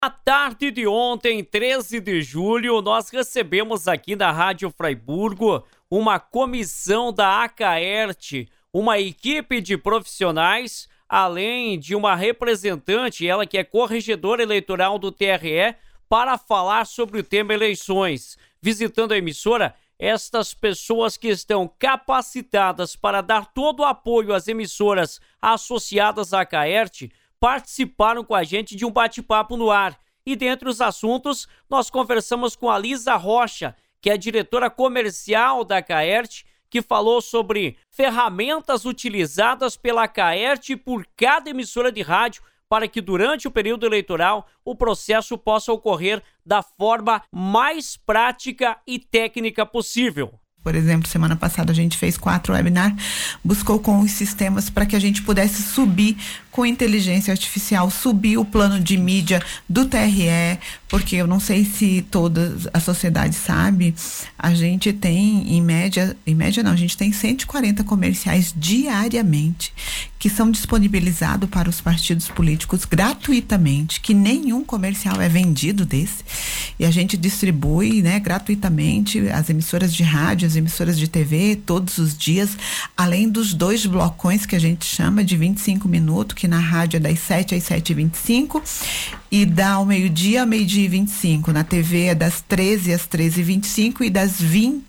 À tarde de ontem, 13 de julho, nós recebemos aqui na Rádio Fraiburgo uma comissão da Acaerte, uma equipe de profissionais, além de uma representante, ela que é corregedora eleitoral do TRE, para falar sobre o tema eleições. Visitando a emissora, estas pessoas que estão capacitadas para dar todo o apoio às emissoras associadas à Acaerte participaram com a gente de um bate-papo no ar. E dentre os assuntos, nós conversamos com a Lisa Rocha, que é diretora comercial da Acaerte, que falou sobre ferramentas utilizadas pela Acaerte por cada emissora de rádio para que durante o período eleitoral o processo possa ocorrer da forma mais prática e técnica possível. Por exemplo, semana passada a gente fez 4 webinars, buscou com os sistemas para que a gente pudesse subir com inteligência artificial, subir o plano de mídia do TRE, porque eu não sei se toda a sociedade sabe, a gente tem a gente tem 140 comerciais diariamente, que são disponibilizados para os partidos políticos gratuitamente, que nenhum comercial é vendido desse, e a gente distribui, gratuitamente as emissoras de rádio, as emissoras de TV, todos os dias, além dos 2 blocões que a gente chama de 25 minutos, que na rádio é das 7 às 7h25 e dá ao meio-dia e 25. Na TV é das 13 às 13h25 e das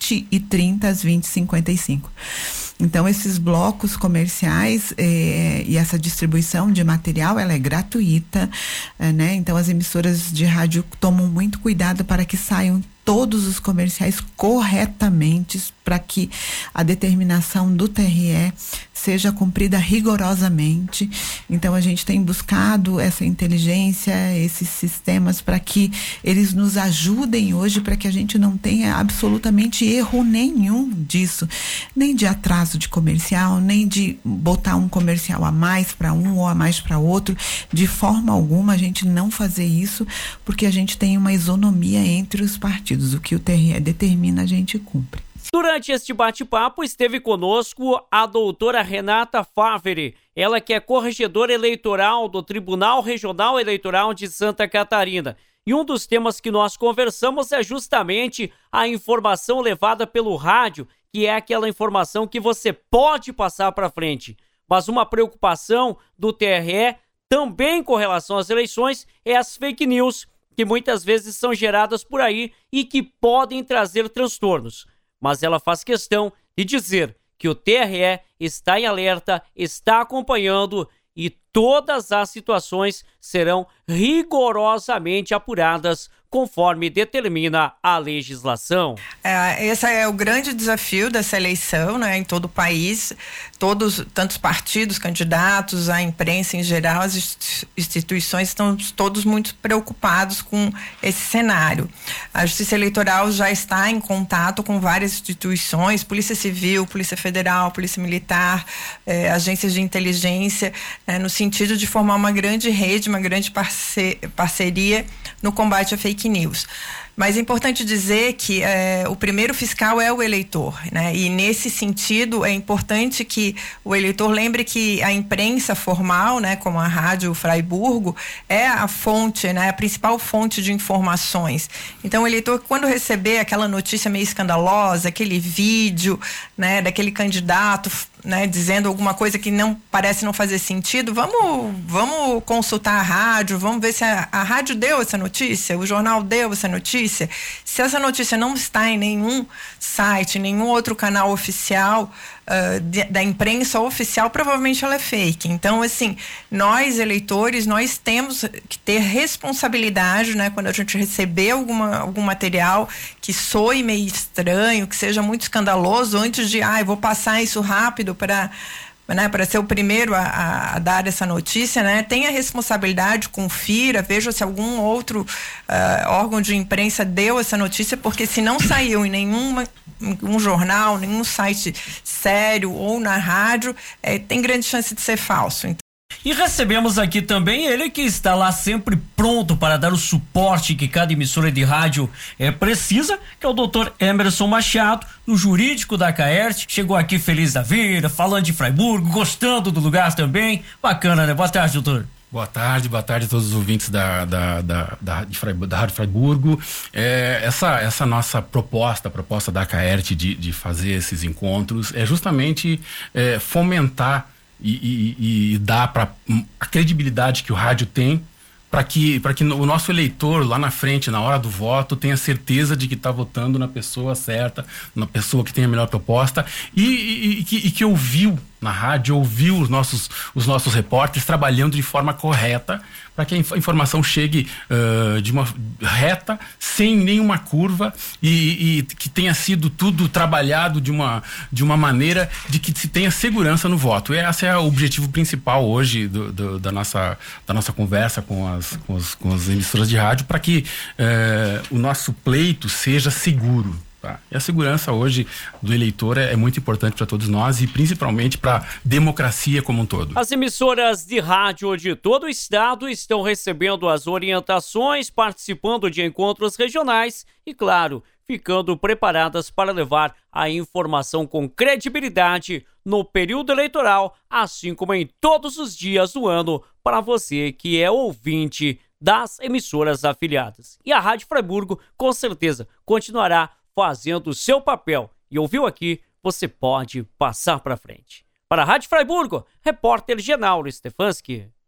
20h30 às 20h55. Então, esses blocos comerciais e essa distribuição de material, ela é gratuita, Então, as emissoras de rádio tomam muito cuidado para que saiam todos os comerciais corretamente, para que a determinação do TRE seja cumprida rigorosamente. Então, a gente tem buscado essa inteligência, esses sistemas, para que eles nos ajudem hoje, para que a gente não tenha absolutamente erro nenhum disso, nem de atraso de comercial, nem de botar um comercial a mais para um ou a mais para outro. De forma alguma a gente não fazer isso, porque a gente tem uma isonomia entre os partidos. O que o TRE determina, a gente cumpre. Durante este bate-papo esteve conosco a doutora Renata Faveri, ela que é corregedora eleitoral do Tribunal Regional Eleitoral de Santa Catarina. E um dos temas que nós conversamos é justamente a informação levada pelo rádio, que é aquela informação que você pode passar para frente. Mas uma preocupação do TRE, também com relação às eleições, é as fake news, que muitas vezes são geradas por aí e que podem trazer transtornos. Mas ela faz questão de dizer que o TRE está em alerta, está acompanhando e todas as situações serão rigorosamente apuradas conforme determina a legislação. Esse é o grande desafio dessa eleição, em todo o país. Tantos partidos, candidatos, a imprensa em geral, as instituições estão todos muito preocupados com esse cenário. A Justiça Eleitoral já está em contato com várias instituições, Polícia Civil, Polícia Federal, Polícia Militar, agências de inteligência, no sentido de formar uma grande rede, uma grande parceria no combate à fake news. Mas é importante dizer que o primeiro fiscal é o eleitor, E nesse sentido é importante que o eleitor lembre que a imprensa formal, como a Rádio Fraiburgo, é a fonte, a principal fonte de informações. Então o eleitor, quando receber aquela notícia meio escandalosa, aquele vídeo, daquele candidato, dizendo alguma coisa que parece não fazer sentido, vamos consultar a rádio, vamos ver se a rádio deu essa notícia, o jornal deu essa notícia. Se essa notícia não está em nenhum site, nenhum outro canal oficial da imprensa oficial, provavelmente ela é fake. Então, assim, nós eleitores, nós temos que ter responsabilidade, quando a gente receber algum material que soe meio estranho, que seja muito escandaloso, antes de, eu vou passar isso rápido para ser o primeiro a dar essa notícia, tenha responsabilidade, confira, veja se algum outro órgão de imprensa deu essa notícia, porque se não saiu em nenhum jornal, nenhum site sério ou na rádio, tem grande chance de ser falso. E recebemos aqui também ele que está lá sempre pronto para dar o suporte que cada emissora de rádio precisa, que é o Dr. Emerson Machado, do jurídico da Acaerte. Chegou aqui feliz da vida, falando de Fraiburgo, gostando do lugar também. Bacana, né? Boa tarde, doutor. Boa tarde a todos os ouvintes da Rádio Freiburgo. Essa nossa proposta, a proposta da ACAERT de fazer esses encontros é justamente fomentar e dar a credibilidade que o rádio tem para que o nosso eleitor lá na frente, na hora do voto, tenha certeza de que está votando na pessoa certa, na pessoa que tem a melhor proposta e que ouviu na rádio, ouviu os nossos repórteres trabalhando de forma correta para que a informação chegue de uma reta, sem nenhuma curva e que tenha sido tudo trabalhado de uma maneira de que se tenha segurança no voto. Esse é o objetivo principal hoje da nossa conversa com as emissoras de rádio, para que o nosso pleito seja seguro. Tá? E a segurança hoje do eleitor é muito importante para todos nós e principalmente para a democracia como um todo. As emissoras de rádio de todo o estado estão recebendo as orientações, participando de encontros regionais e, claro, ficando preparadas para levar a informação com credibilidade no período eleitoral, assim como em todos os dias do ano, para você que é ouvinte das emissoras afiliadas. E a Rádio Freiburgo, com certeza, continuará fazendo o seu papel. E ouviu aqui, você pode passar para frente. Para a Rádio Freiburgo, repórter Genauro Stefanski.